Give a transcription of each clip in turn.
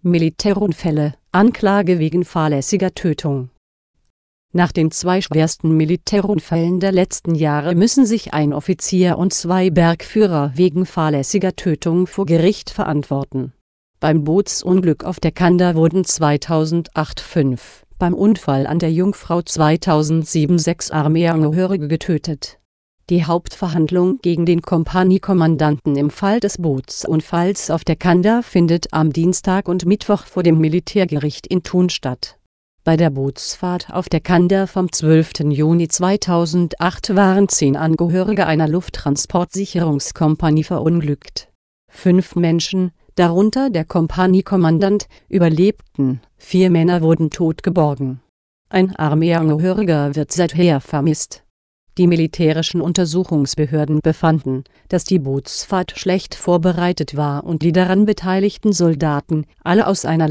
Militärunfälle, Anklage wegen fahrlässiger Tötung. Nach den 2 schwersten Militärunfällen der letzten Jahre müssen sich ein Offizier und 2 Bergführer wegen fahrlässiger Tötung vor Gericht verantworten. Beim Bootsunglück auf der Kanda wurden 2008 5, beim Unfall an der Jungfrau 2007 6 Armeeangehörige getötet. Die Hauptverhandlung gegen den Kompaniekommandanten im Fall des Bootsunfalls auf der Kanda findet am Dienstag und Mittwoch vor dem Militärgericht in Thun statt. Bei der Bootsfahrt auf der Kanda vom 12. Juni 2008 waren 10 Angehörige einer Lufttransportsicherungskompanie verunglückt. 5 Menschen, darunter der Kompaniekommandant, überlebten, 4 Männer wurden tot geborgen. Ein Armeeangehöriger wird seither vermisst. Die militärischen Untersuchungsbehörden befanden, dass die Bootsfahrt schlecht vorbereitet war und die daran beteiligten Soldaten, alle aus einer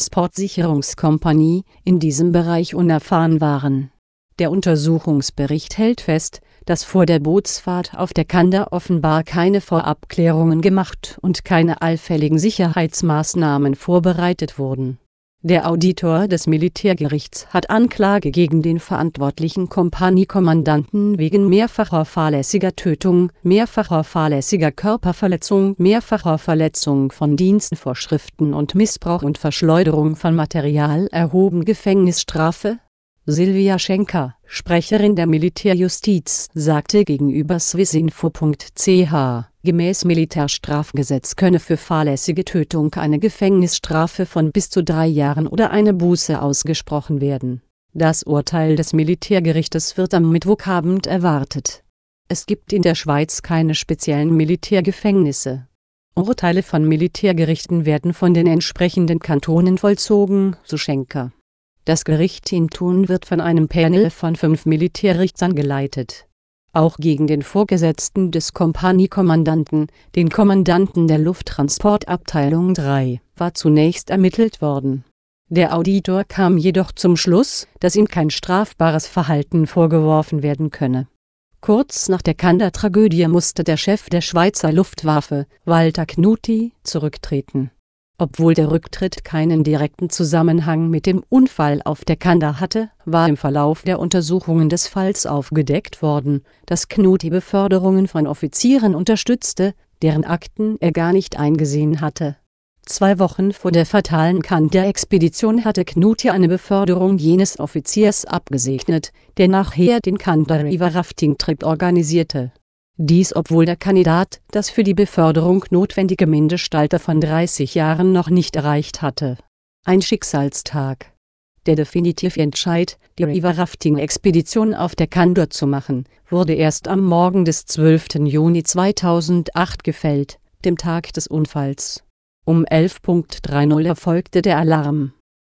Lufttransportsicherungskompanie, in diesem Bereich unerfahren waren. Der Untersuchungsbericht hält fest, dass vor der Bootsfahrt auf der Kanda offenbar keine Vorabklärungen gemacht und keine allfälligen Sicherheitsmaßnahmen vorbereitet wurden. Der Auditor des Militärgerichts hat Anklage gegen den verantwortlichen Kompaniekommandanten wegen mehrfacher fahrlässiger Tötung, mehrfacher fahrlässiger Körperverletzung, mehrfacher Verletzung von Dienstvorschriften und Missbrauch und Verschleuderung von Material erhoben. Gefängnisstrafe. Silvia Schenker, Sprecherin der Militärjustiz, sagte gegenüber swissinfo.ch, gemäß Militärstrafgesetz könne für fahrlässige Tötung eine Gefängnisstrafe von bis zu 3 Jahren oder eine Buße ausgesprochen werden. Das Urteil des Militärgerichtes wird am Mittwochabend erwartet. Es gibt in der Schweiz keine speziellen Militärgefängnisse. Urteile von Militärgerichten werden von den entsprechenden Kantonen vollzogen, so Schenker. Das Gericht in Thun wird von einem Panel von 5 Militärrichtern geleitet. Auch gegen den Vorgesetzten des Kompaniekommandanten, den Kommandanten der Lufttransportabteilung 3, war zunächst ermittelt worden. Der Auditor kam jedoch zum Schluss, dass ihm kein strafbares Verhalten vorgeworfen werden könne. Kurz nach der Kanda-Tragödie musste der Chef der Schweizer Luftwaffe, Walter Knutti, zurücktreten. Obwohl der Rücktritt keinen direkten Zusammenhang mit dem Unfall auf der Kanda hatte, war im Verlauf der Untersuchungen des Falls aufgedeckt worden, dass Knutti Beförderungen von Offizieren unterstützte, deren Akten er gar nicht eingesehen hatte. 2 Wochen vor der fatalen Kanda-Expedition hatte Knutti eine Beförderung jenes Offiziers abgesegnet, der nachher den Kanda River Rafting Trip organisierte. Dies obwohl der Kandidat das für die Beförderung notwendige Mindestalter von 30 Jahren noch nicht erreicht hatte. Ein Schicksalstag. Der definitive Entscheid, die River-Rafting-Expedition auf der Kanda zu machen, wurde erst am Morgen des 12. Juni 2008 gefällt, dem Tag des Unfalls. Um 11:30 erfolgte der Alarm.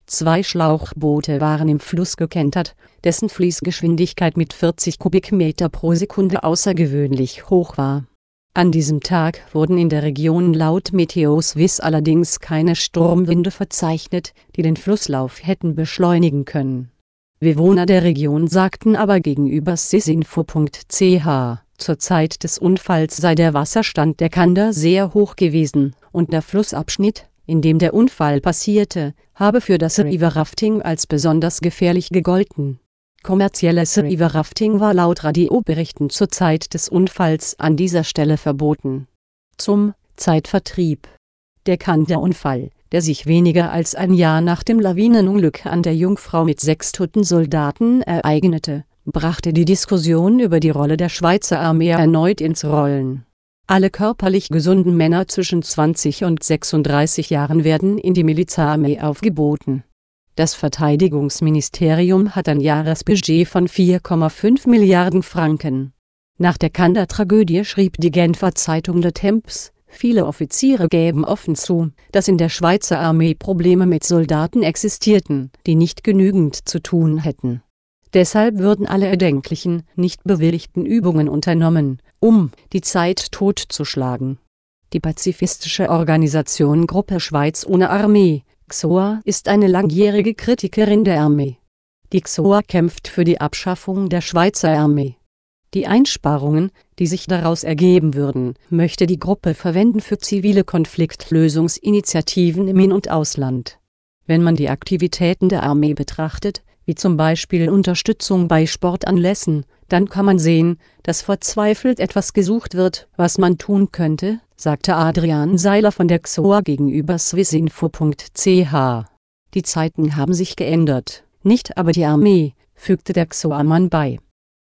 2 Schlauchboote waren im Fluss gekentert, dessen Fließgeschwindigkeit mit 40 Kubikmeter pro Sekunde außergewöhnlich hoch war. An diesem Tag wurden in der Region laut Meteoswiss allerdings keine Sturmwinde verzeichnet, die den Flusslauf hätten beschleunigen können. Bewohner der Region sagten aber gegenüber swissinfo.ch, zur Zeit des Unfalls sei der Wasserstand der Kanda sehr hoch gewesen und der Flussabschnitt, in dem der Unfall passierte, habe für das River Rafting als besonders gefährlich gegolten. Kommerzielles River Rafting war laut Radioberichten zur Zeit des Unfalls an dieser Stelle verboten. Zum Zeitvertreib. Der Kanda-Unfall, der sich weniger als ein Jahr nach dem Lawinenunglück an der Jungfrau mit 6 toten Soldaten ereignete, brachte die Diskussion über die Rolle der Schweizer Armee erneut ins Rollen. Alle körperlich gesunden Männer zwischen 20 und 36 Jahren werden in die Militärarmee aufgeboten. Das Verteidigungsministerium hat ein Jahresbudget von 4,5 Milliarden Franken. Nach der Kanda-Tragödie schrieb die Genfer Zeitung Le Temps, viele Offiziere gäben offen zu, dass in der Schweizer Armee Probleme mit Soldaten existierten, die nicht genügend zu tun hätten. Deshalb würden alle erdenklichen, nicht bewilligten Übungen unternommen, um die Zeit totzuschlagen. Die pazifistische Organisation Gruppe Schweiz ohne Armee, XOA, ist eine langjährige Kritikerin der Armee. Die XOA kämpft für die Abschaffung der Schweizer Armee. Die Einsparungen, die sich daraus ergeben würden, möchte die Gruppe verwenden für zivile Konfliktlösungsinitiativen im In- und Ausland. Wenn man die Aktivitäten der Armee betrachtet, wie zum Beispiel Unterstützung bei Sportanlässen, dann kann man sehen, dass verzweifelt etwas gesucht wird, was man tun könnte, sagte Adrian Seiler von der XOA gegenüber swissinfo.ch. Die Zeiten haben sich geändert, nicht aber die Armee, fügte der XOA-Mann bei.